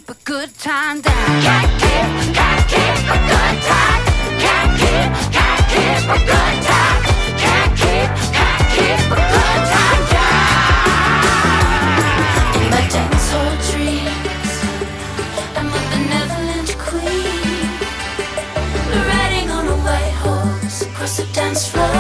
keep a good time down. Can't keep a good time. Can't keep a good time. Can't keep a good time down. In my dance hall dreams, I'm a benevolent queen, riding on a white horse across the dance floor.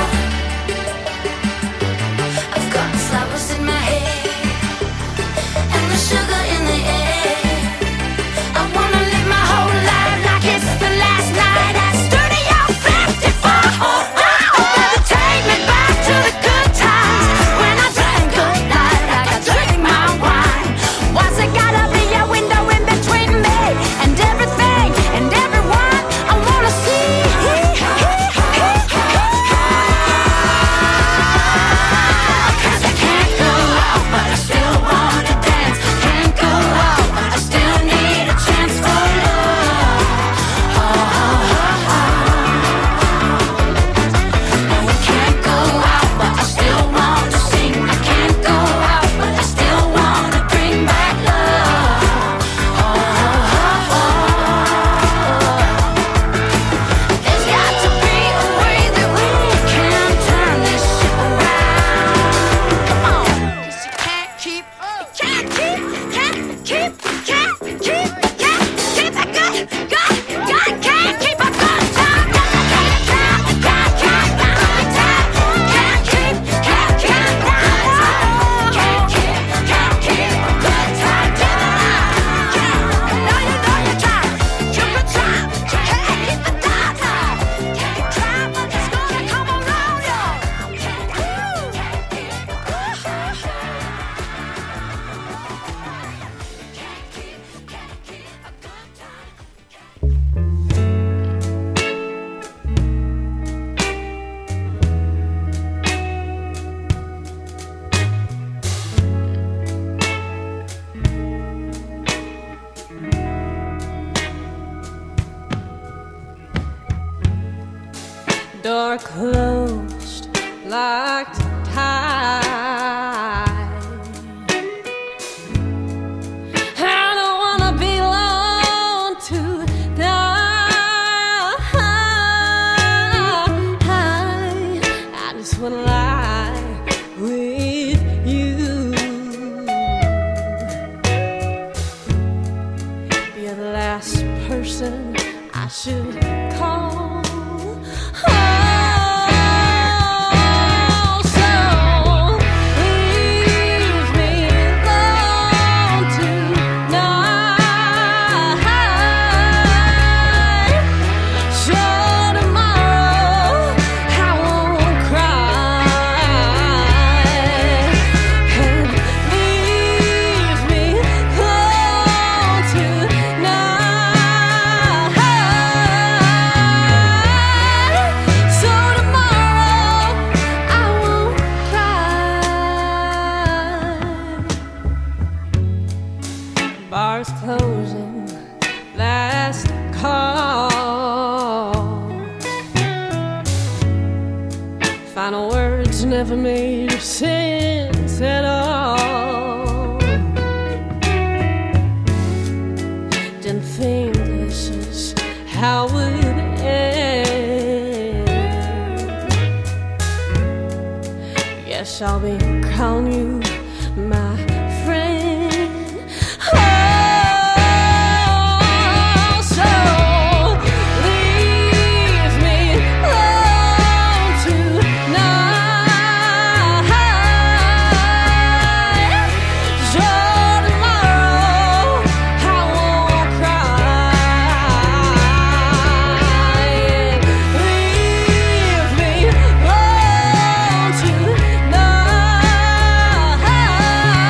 I've got flowers in my hair and the sugar in the air. I wanna live my whole life like it's the last night at Studio 54. Baby, take me back to the good times when I drank good night like I drink my wine. Why's it gotta be a window in between me and everything and everyone I wanna see? Cause I can't go out, but I still wanna dance. Can't go out, I still need a chance for love. No, I can't go out, but I still want to sing. I can't go out, but I still wanna bring back love. There's got to be a way that we can turn this ship around. Come on, 'cause you can't keep a good, can't keep a good time. Can't keep a good time. Can't keep a good time. No, you know you're trying. Keep it time. Can't keep the time. Can't try, but it's gonna come around, yo. Door closed, locked tight. I don't wanna be alone tonight. I just wanna lie with you. You're the last person I should call. So leave me alone tonight. So tomorrow I won't cry. And leave me alone tonight. So tomorrow I won't cry. Bars closing, last call. Final words never made sense at all. Didn't think this is how it would end. Guess I'll be calling you my friend. So leave me alone tonight. So tomorrow I won't cry. Leave me alone tonight.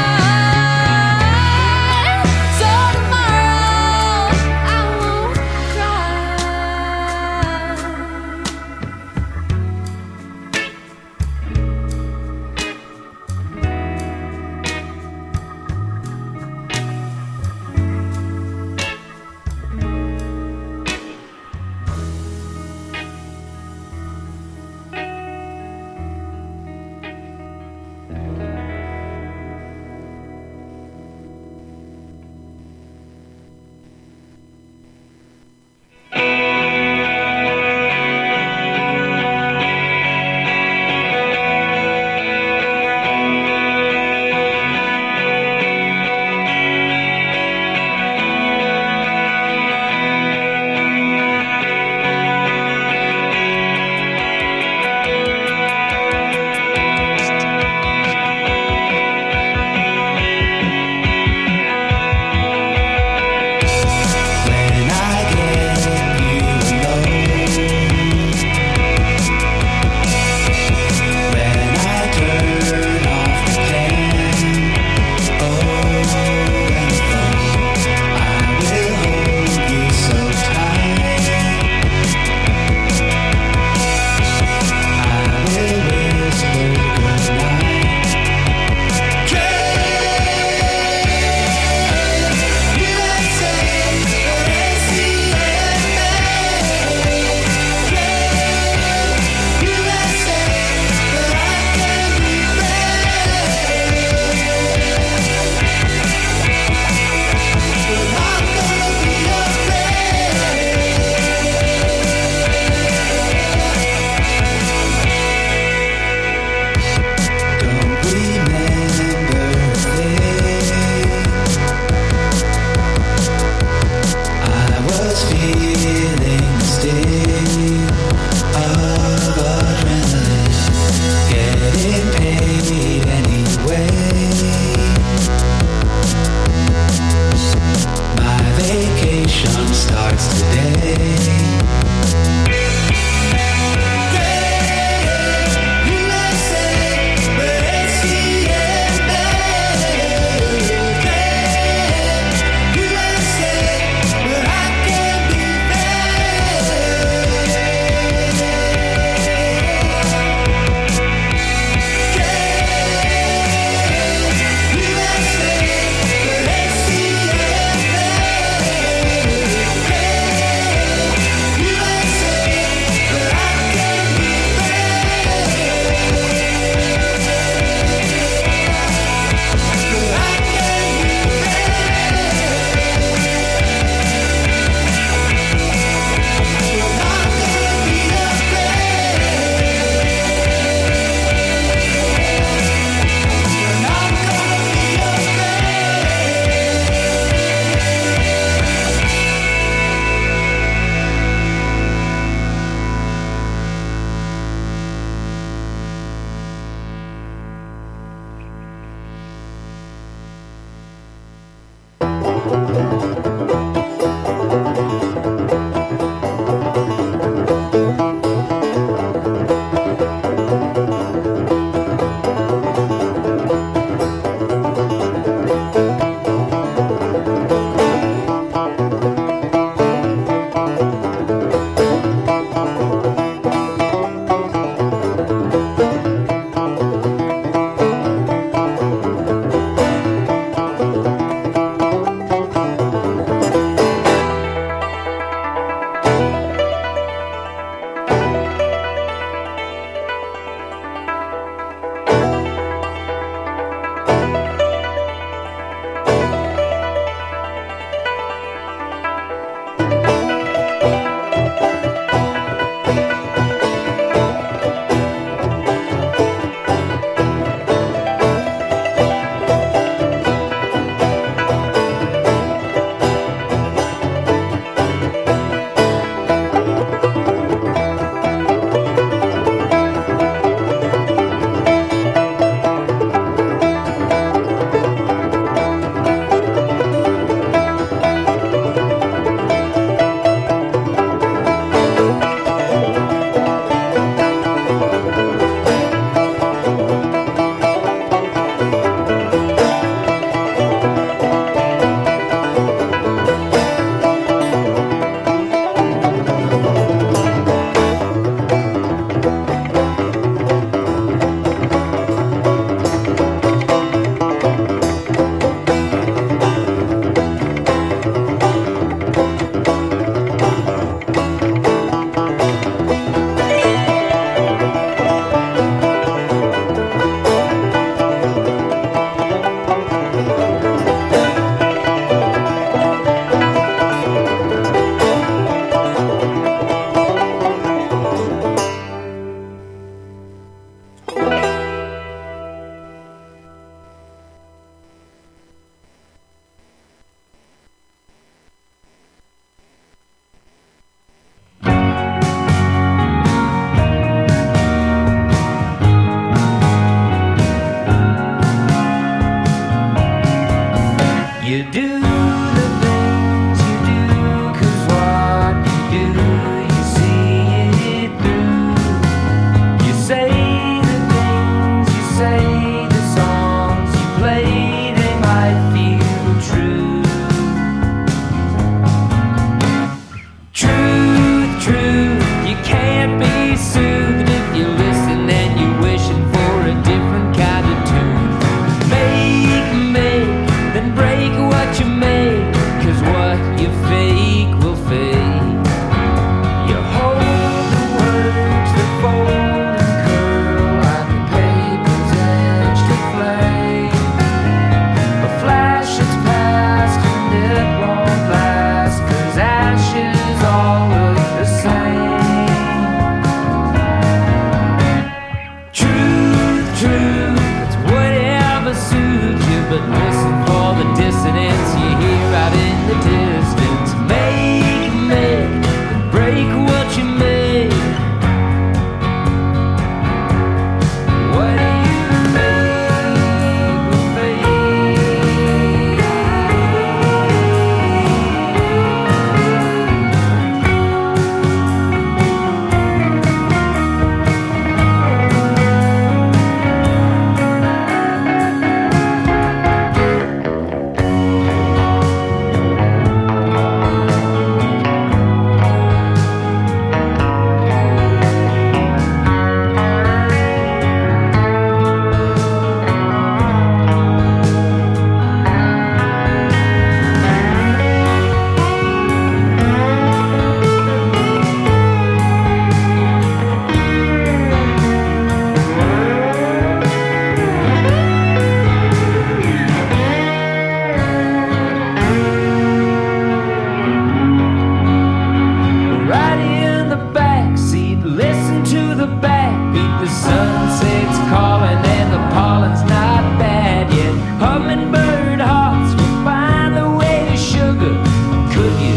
The sunset's calling and the pollen's not bad yet. Hummingbird hearts will find the way to sugar. Could you?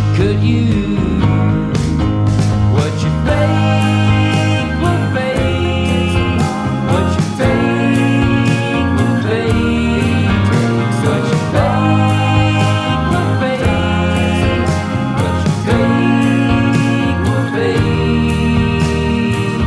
What you fake will fade. What you fake will fade. What you fake will fade. What you fake will fade.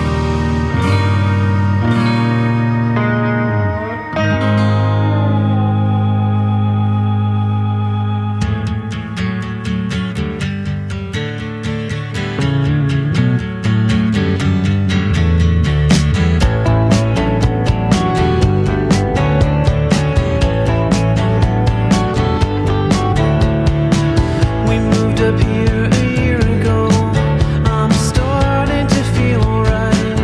We moved up here a year ago. I'm starting to feel alright.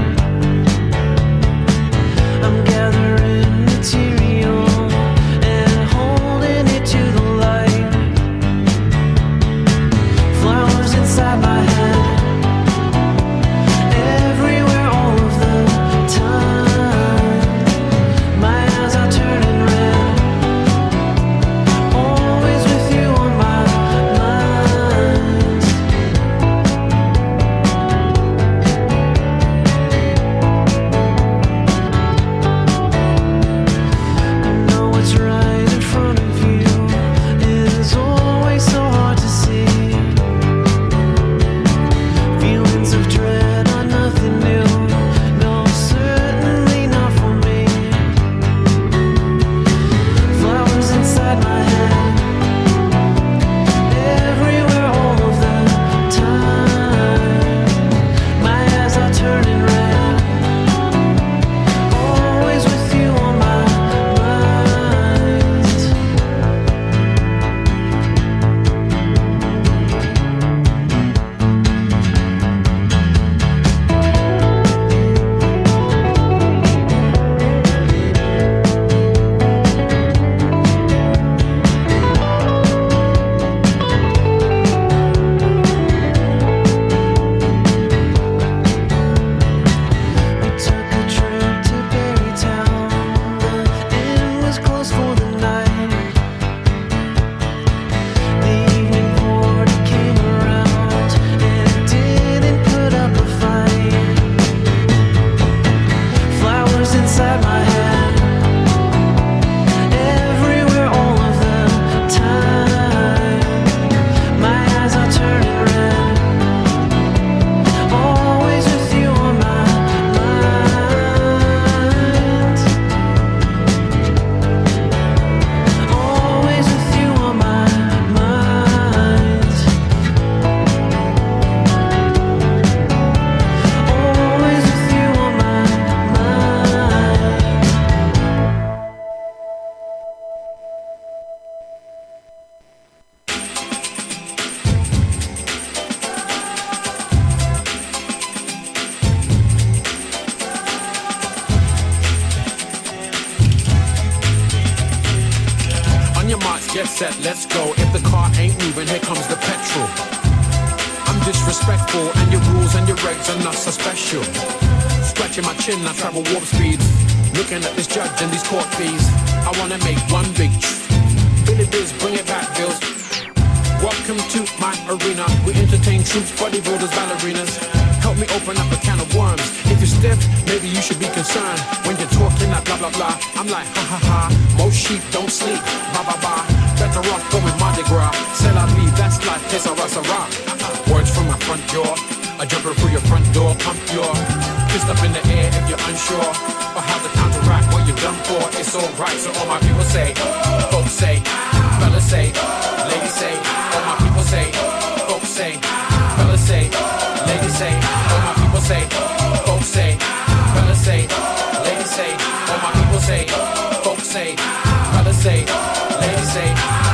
I'm gathering material and holding it to the light. Flowers inside my head, everywhere all of the time. My eyes are turning red, always with you on my mind. You know what's right in front of you is always so hard to see. Feelings of dread are nothing new. No, certainly not for me. Flowers inside my head, everywhere all of the time. My eyes are turning red, always with you on my mind. We took a trip to Berrytown. The inn was closed for the night. The evening party came around and didn't put up a fight. Flowers inside my head, everywhere all of the time. My eyes are turning red, always with you on my mind. Always with you on my mind. Always with you on my mind. On your marks, get set, let's go. If the car ain't moving, here comes the petrol. I'm disrespectful, and your rules and your regs are not so special. Scratching my chin, I travel warp speeds. Looking at this judge and these court fees. I wanna make one big Billy Biz, bring it back, Bills. Welcome to my arena. We entertain troops, bodybuilders, ballerinas. Help me open up a can of worms. If you're stiff, maybe you should be concerned. When you're talking that blah blah blah, I'm like ha ha ha. Most sheep don't sleep, ba ba ba. Better off going Mardi Gras. C'est la vie, that's life, que sera sera. Words from my front door, a jumper through your front door. Pump your fist up in the air if you're unsure, or how to counteract what you're done for. It's alright, so all my people say, folks say, fellas say, ladies say, all my people say, folks say, fellas say, ladies say, all my people say, folks say, fellas say, ladies say, all my people say, folks say, fellas say, ladies say,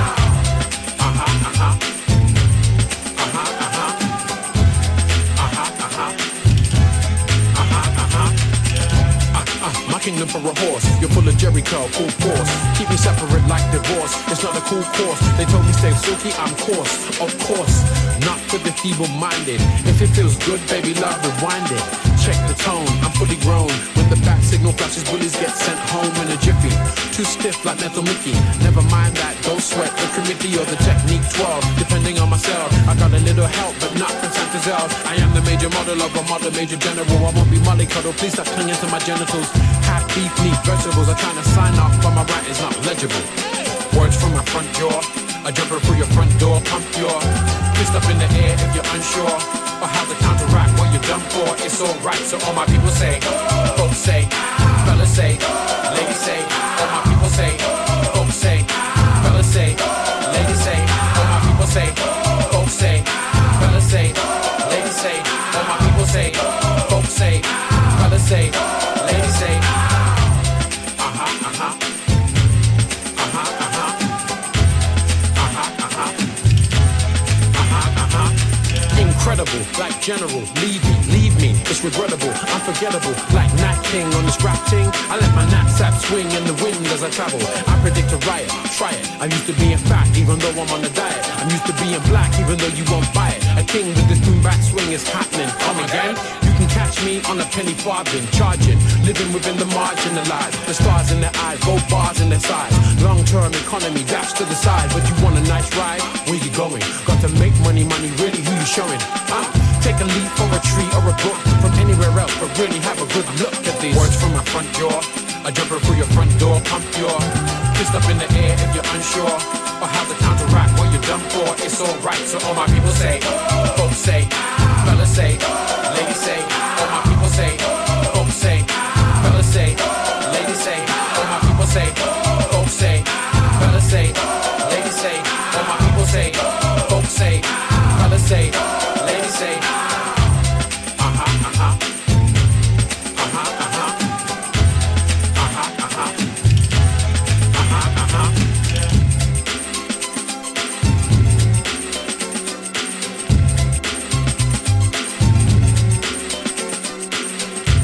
my kingdom for a horse, you're full of Jericho, full force. Keep me separate like divorce, it's not a cool course. They told me stay silky, I'm coarse, of course. Not for the feeble-minded. If it feels good, baby, love, rewind it. check the tone, I'm fully grown. When the bat signal flashes, bullies get sent home in a jiffy. Too stiff like Mental Mickey. Never mind that, don't sweat the committee or the technique 12. Depending on myself, I got a little help, but not from Santa Zell. I am the major model of a model major general. I won't be mollycoddled, please stop clinging to my genitals. Half beef, meat, vegetables. I'm trying to sign off, but my writing's not legible. Words from my front door, a jumper through your front door. Pump your fist up in the air if you're unsure, or how to counteract what you're done for. It's alright, so all my people say, folks say, fellas say, ladies say, all my people say, folks say, fellas say, ladies say, all my people say, folks say, fellas say, ladies say, all my people say, folks say, fellas say, ladies say. Incredible, like general, leave me, it's regrettable, unforgettable, like Nat King on this rap ting. I let my knapsack swing in the wind as I travel. I predict a riot, try it. I'm used to being fat, even though I'm on a diet. I'm used to being black, even though you won't buy it. A king with this boom back swing is happening. Come again? You can catch me on a penny farthing, charging, living within the marginalized. The stars in their eyes, gold bars in their sides. Long-term economy, dash to the side. But you want a nice ride? Where you going? Got to make money, really, who you showing? Take a leaf or a tree or a book from anywhere else, but really have a good look at these words from my front door, a jumper through your front door. Pump your fist up in the air if you're unsure, or how to counteract what you're done for. It's alright, so all my people say, folks say, fellas say,